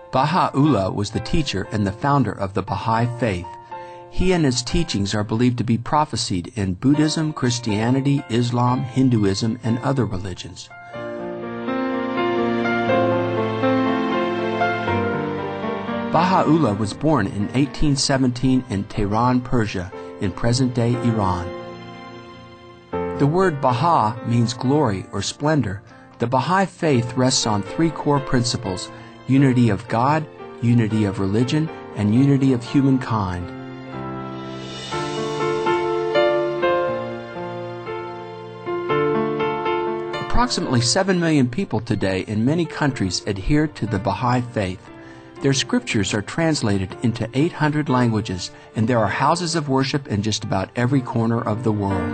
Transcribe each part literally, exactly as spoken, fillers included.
Baha'u'llah was the teacher and the founder of the Baha'i faith. He and his teachings are believed to be prophesied in Buddhism, Christianity, Islam, Hinduism, and other religions. Baha'u'llah was born in eighteen seventeen in Tehran, Persia, in present-day Iran. The word Baha means glory or splendor. The Baha'i faith rests on three core principles: unity of God, unity of religion, and unity of humankind. Approximately seven million people today in many countries adhere to the Baha'i faith. Their scriptures are translated into eight hundred languages, and there are houses of worship in just about every corner of the world.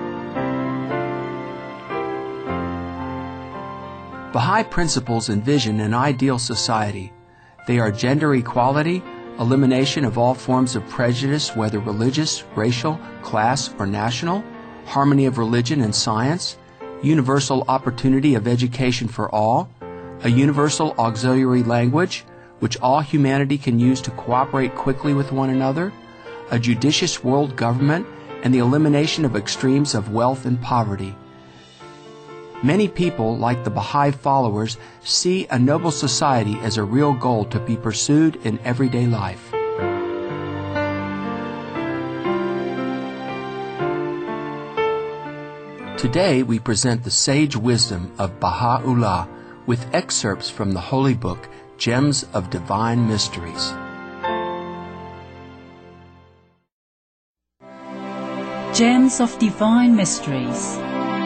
Baha'i principles envision an ideal society. They are gender equality, elimination of all forms of prejudice, whether religious, racial, class, or national, harmony of religion and science, universal opportunity of education for all, a universal auxiliary language, which all humanity can use to cooperate quickly with one another, a judicious world government, and the elimination of extremes of wealth and poverty. Many people, like the Baha'i followers, see a noble society as a real goal to be pursued in everyday life. Today we present the sage wisdom of Baha'u'llah with excerpts from the Holy Book, Gems of Divine Mysteries. Gems of Divine Mysteries.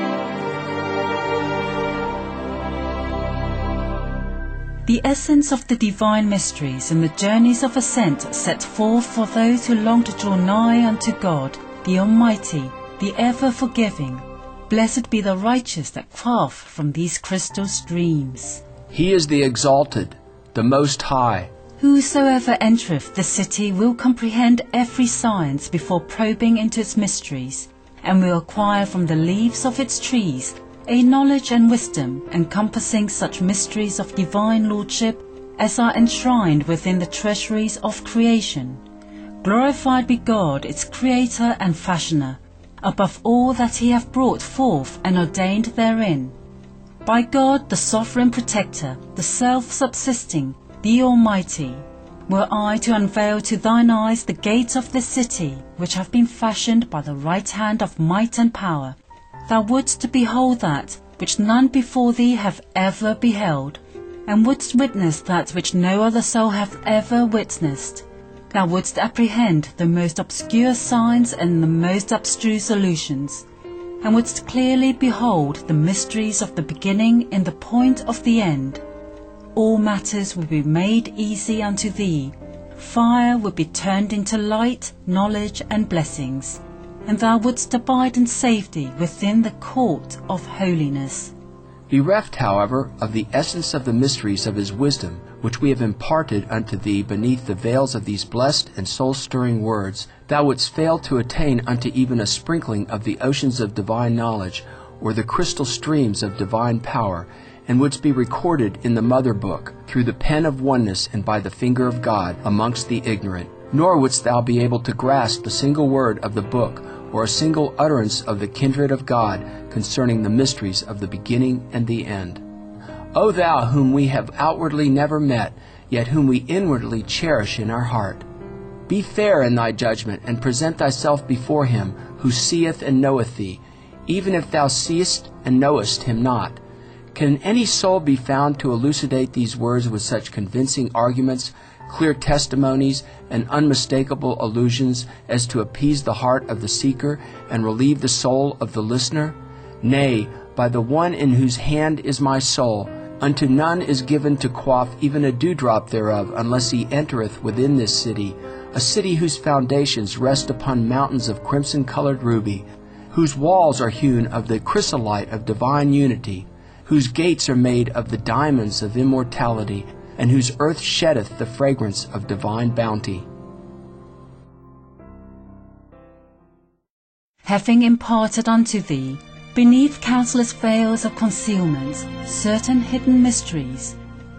The essence of the divine mysteries and the journeys of ascent set forth for those who long to draw nigh unto God, the Almighty, the ever-forgiving. Blessed be the righteous that quaff from these crystal streams. He is the exalted, the Most High. Whosoever entereth the city will comprehend every science before probing into its mysteries, and will acquire from the leaves of its trees a knowledge and wisdom encompassing such mysteries of divine lordship as are enshrined within the treasuries of creation. Glorified be God, its creator and fashioner, above all that he hath brought forth and ordained therein. By God, the sovereign protector, the self-subsisting, the Almighty, were I to unveil to thine eyes the gates of this city, which have been fashioned by the right hand of might and power, thou wouldst behold that which none before thee have ever beheld, and wouldst witness that which no other soul hath ever witnessed. Thou wouldst apprehend the most obscure signs and the most abstruse allusions, and wouldst clearly behold the mysteries of the beginning in the point of the end. All matters will be made easy unto thee. Fire will be turned into light, knowledge, and blessings, and thou wouldst abide in safety within the court of holiness. Bereft, however, of the essence of the mysteries of his wisdom, which we have imparted unto thee beneath the veils of these blessed and soul-stirring words, thou wouldst fail to attain unto even a sprinkling of the oceans of divine knowledge, or the crystal streams of divine power, and wouldst be recorded in the mother book, through the pen of oneness and by the finger of God, amongst the ignorant. Nor wouldst thou be able to grasp a single word of the book, or a single utterance of the kindred of God concerning the mysteries of the beginning and the end. O thou whom we have outwardly never met, yet whom we inwardly cherish in our heart, be fair in thy judgment, and present thyself before him who seeth and knoweth thee, even if thou seest and knowest him not. Can any soul be found to elucidate these words with such convincing arguments, clear testimonies, and unmistakable allusions as to appease the heart of the seeker and relieve the soul of the listener? Nay, by the one in whose hand is my soul, unto none is given to quaff even a dewdrop thereof, unless he entereth within this city, a city whose foundations rest upon mountains of crimson-colored ruby, whose walls are hewn of the chrysolite of divine unity, whose gates are made of the diamonds of immortality, and whose earth sheddeth the fragrance of divine bounty. Having imparted unto thee, beneath countless veils of concealment, certain hidden mysteries,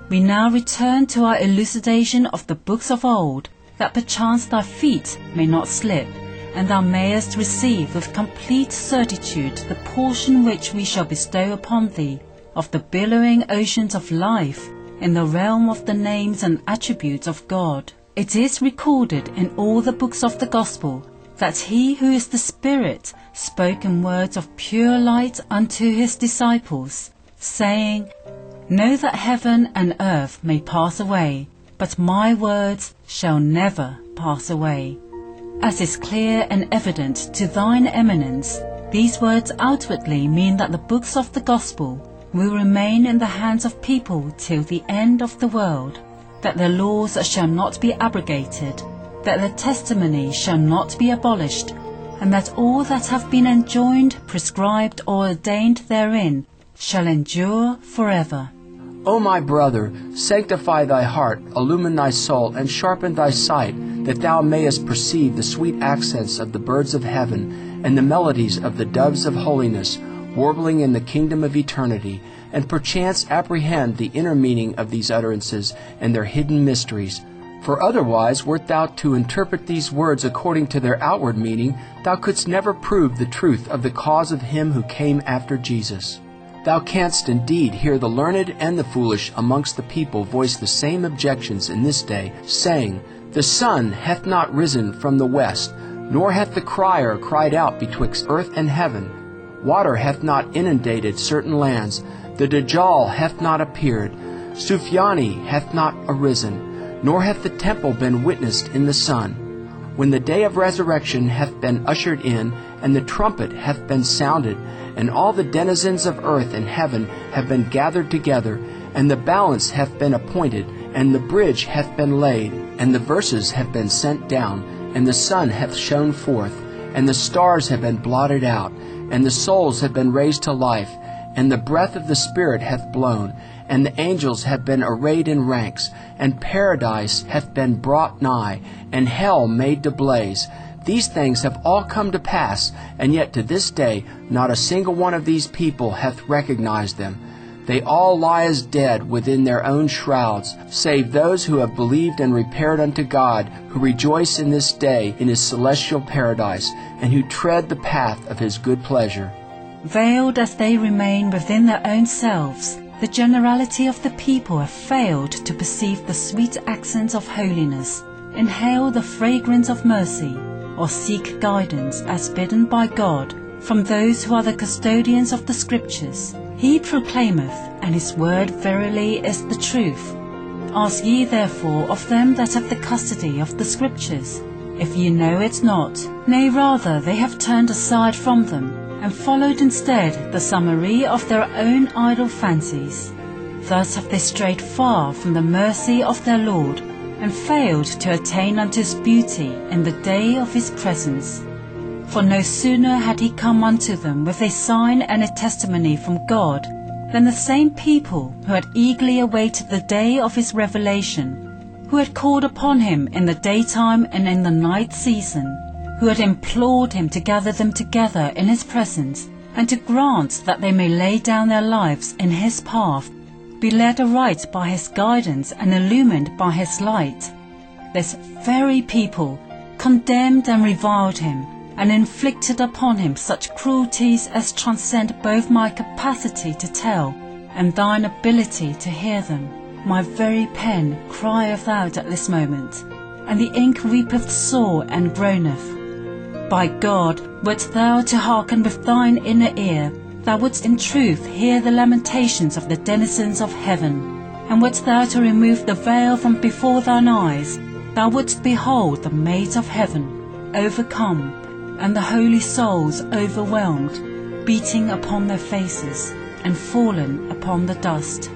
We now return to our elucidation of the books of old, that perchance thy feet may not slip, and thou mayest receive with complete certitude the portion which we shall bestow upon thee of the billowing oceans of life in the realm of the names and attributes of God. It is recorded in all the books of the Gospel that he who is the Spirit spoke in words of pure light unto his disciples, saying, Know that heaven and earth may pass away, but my words shall never pass away. As is clear and evident to thine eminence, these words outwardly mean that the books of the Gospel will remain in the hands of people till the end of the world, that their laws shall not be abrogated, that their testimony shall not be abolished, and that all that have been enjoined, prescribed, or ordained therein shall endure forever. O my brother, sanctify thy heart, illumine thy soul, and sharpen thy sight, that thou mayest perceive the sweet accents of the birds of heaven, and the melodies of the doves of holiness, warbling in the kingdom of eternity, and perchance apprehend the inner meaning of these utterances and their hidden mysteries. For otherwise, wert thou to interpret these words according to their outward meaning, thou couldst never prove the truth of the cause of him who came after Jesus. Thou canst indeed hear the learned and the foolish amongst the people voice the same objections in this day, saying, The sun hath not risen from the west, nor hath the crier cried out betwixt earth and heaven. Water hath not inundated certain lands, the Dajjal hath not appeared, Sufyani hath not arisen, nor hath the temple been witnessed in the sun. When the day of resurrection hath been ushered in, and the trumpet hath been sounded, and all the denizens of earth and heaven have been gathered together, and the balance hath been appointed, and the bridge hath been laid, and the verses have been sent down, and the sun hath shone forth, and the stars have been blotted out, and the souls have been raised to life, and the breath of the Spirit hath blown, and the angels have been arrayed in ranks, and paradise hath been brought nigh, and hell made to blaze. These things have all come to pass, and yet to this day not a single one of these people hath recognized them. They all lie as dead within their own shrouds, save those who have believed and repaired unto God, who rejoice in this day in his celestial paradise, and who tread the path of his good pleasure. Veiled as they remain within their own selves, the generality of the people have failed to perceive the sweet accents of holiness, inhale the fragrance of mercy, or seek guidance as bidden by God from those who are the custodians of the Scriptures. He proclaimeth, and his word verily is the truth. Ask ye therefore of them that have the custody of the Scriptures, if ye know it not. Nay, rather they have turned aside from them, and followed instead the summary of their own idle fancies. Thus have they strayed far from the mercy of their Lord, and failed to attain unto his beauty in the day of his presence. For no sooner had he come unto them with a sign and a testimony from God, than the same people who had eagerly awaited the day of his revelation, who had called upon him in the daytime and in the night season, who had implored him to gather them together in his presence, and to grant that they may lay down their lives in his path, be led aright by his guidance and illumined by his light. This very people condemned and reviled him, and inflicted upon him such cruelties as transcend both my capacity to tell and thine ability to hear them. My very pen crieth out at this moment, and the ink weepeth sore and groaneth. By God, wert thou to hearken with thine inner ear, thou wouldst in truth hear the lamentations of the denizens of heaven, and wert thou to remove the veil from before thine eyes, thou wouldst behold the maids of heaven, overcome, and the holy souls overwhelmed, beating upon their faces, and fallen upon the dust.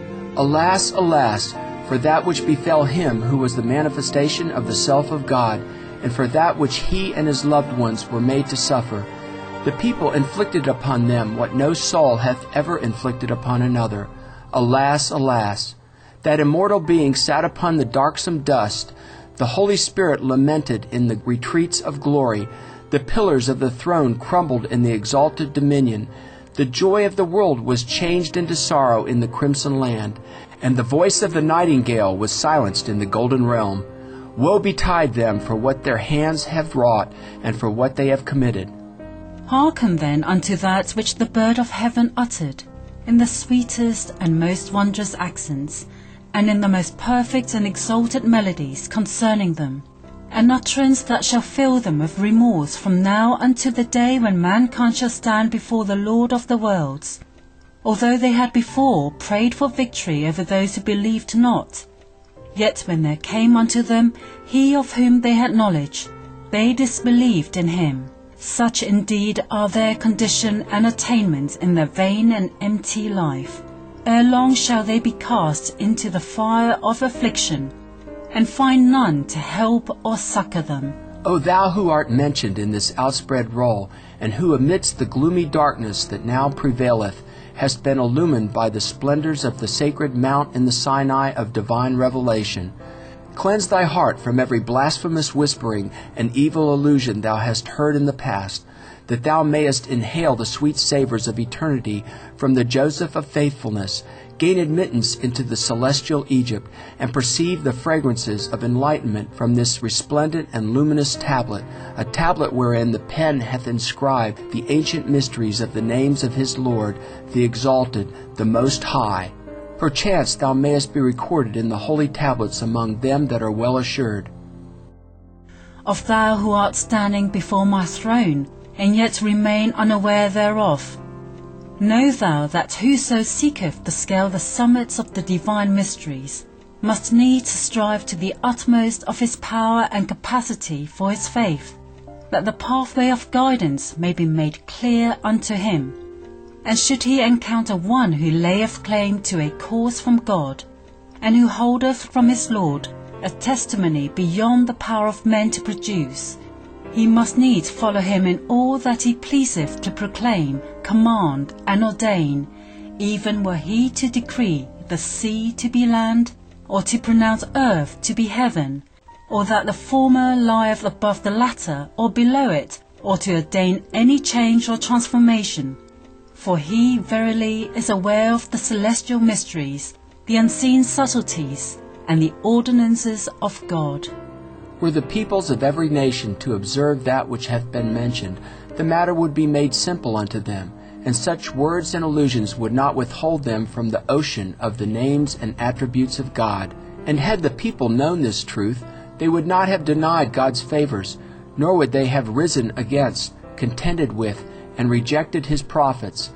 Alas, alas, for that which befell him who was the manifestation of the self of God, and for that which he and his loved ones were made to suffer. The people inflicted upon them what no soul hath ever inflicted upon another. Alas, alas! That immortal being sat upon the darksome dust. The Holy Spirit lamented in the retreats of glory. The pillars of the throne crumbled in the exalted dominion. The joy of the world was changed into sorrow in the crimson land, and the voice of the nightingale was silenced in the golden realm. Woe betide them for what their hands have wrought, and for what they have committed. Hearken then unto that which the bird of heaven uttered, in the sweetest and most wondrous accents, and in the most perfect and exalted melodies concerning them, an utterance that shall fill them with remorse from now unto the day when mankind shall stand before the Lord of the worlds. Although they had before prayed for victory over those who believed not, yet when there came unto them he of whom they had knowledge, they disbelieved in him. Such indeed are their condition and attainments in their vain and empty life. Ere long shall they be cast into the fire of affliction, and find none to help or succor them. O thou who art mentioned in this outspread roll, and who amidst the gloomy darkness that now prevaileth, hast been illumined by the splendors of the sacred mount in the Sinai of divine revelation, cleanse thy heart from every blasphemous whispering and evil illusion thou hast heard in the past, that thou mayest inhale the sweet savors of eternity from the Joseph of faithfulness, gain admittance into the celestial Egypt, and perceive the fragrances of enlightenment from this resplendent and luminous tablet, a tablet wherein the pen hath inscribed the ancient mysteries of the names of his Lord, the exalted, the Most High. Perchance thou mayest be recorded in the holy tablets among them that are well assured. Of thou who art standing before my throne, and yet remain unaware thereof, know thou that whoso seeketh to scale the summits of the divine mysteries must needs strive to the utmost of his power and capacity for his faith, that the pathway of guidance may be made clear unto him. And should he encounter one who layeth claim to a cause from God, and who holdeth from his Lord a testimony beyond the power of men to produce, he must needs follow him in all that he pleaseth to proclaim, command, and ordain, even were he to decree the sea to be land, or to pronounce earth to be heaven, or that the former lieth above the latter, or below it, or to ordain any change or transformation. For he verily is aware of the celestial mysteries, the unseen subtleties, and the ordinances of God. Were the peoples of every nation to observe that which hath been mentioned, the matter would be made simple unto them, and such words and allusions would not withhold them from the ocean of the names and attributes of God. And had the people known this truth, they would not have denied God's favors, nor would they have risen against, contended with, and rejected his prophets.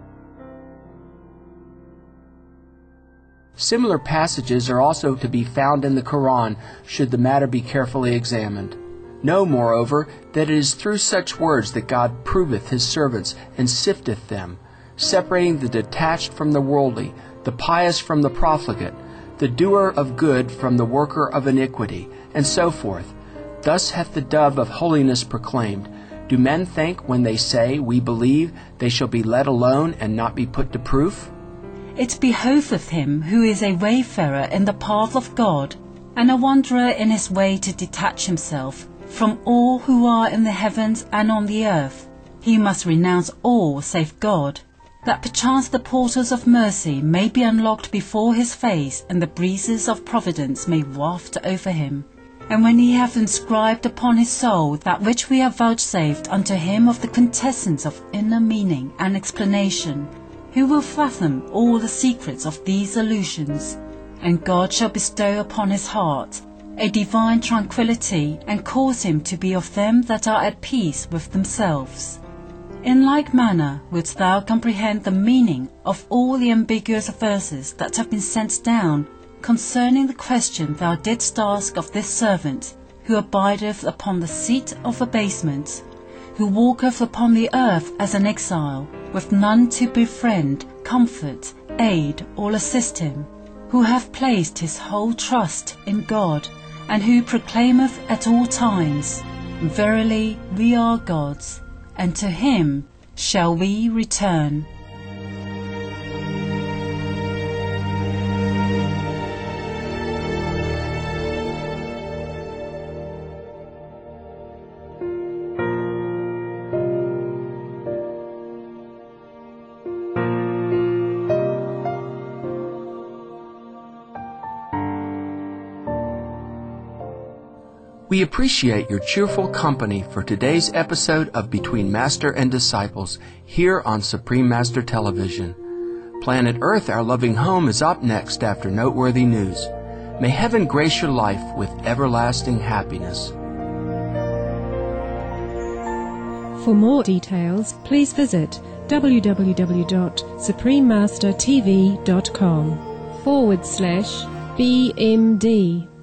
Similar passages are also to be found in the Quran, should the matter be carefully examined. Know, moreover, that it is through such words that God proveth his servants and sifteth them, separating the detached from the worldly, the pious from the profligate, the doer of good from the worker of iniquity, and so forth. Thus hath the dove of holiness proclaimed, Do men think when they say, We believe, they shall be let alone and not be put to proof? It behoveth him who is a wayfarer in the path of God, and a wanderer in his way, to detach himself from all who are in the heavens and on the earth. He must renounce all save God, that perchance the portals of mercy may be unlocked before his face, and the breezes of providence may waft over him. And when he hath inscribed upon his soul that which we have vouchsafed unto him of the quintessence of inner meaning and explanation, who will fathom all the secrets of these allusions? And God shall bestow upon his heart a divine tranquillity, and cause him to be of them that are at peace with themselves. In like manner wouldst thou comprehend the meaning of all the ambiguous verses that have been sent down concerning the question thou didst ask of this servant, who abideth upon the seat of abasement, who walketh upon the earth as an exile, with none to befriend, comfort, aid, or assist him, who hath placed his whole trust in God, and who proclaimeth at all times, Verily we are God's, and to him shall we return. We appreciate your cheerful company for today's episode of Between Master and Disciples here on Supreme Master Television. Planet Earth, Our Loving Home, is up next after Noteworthy News. May heaven grace your life with everlasting happiness. For more details, please visit www.suprememastertv.com forward slash BMD.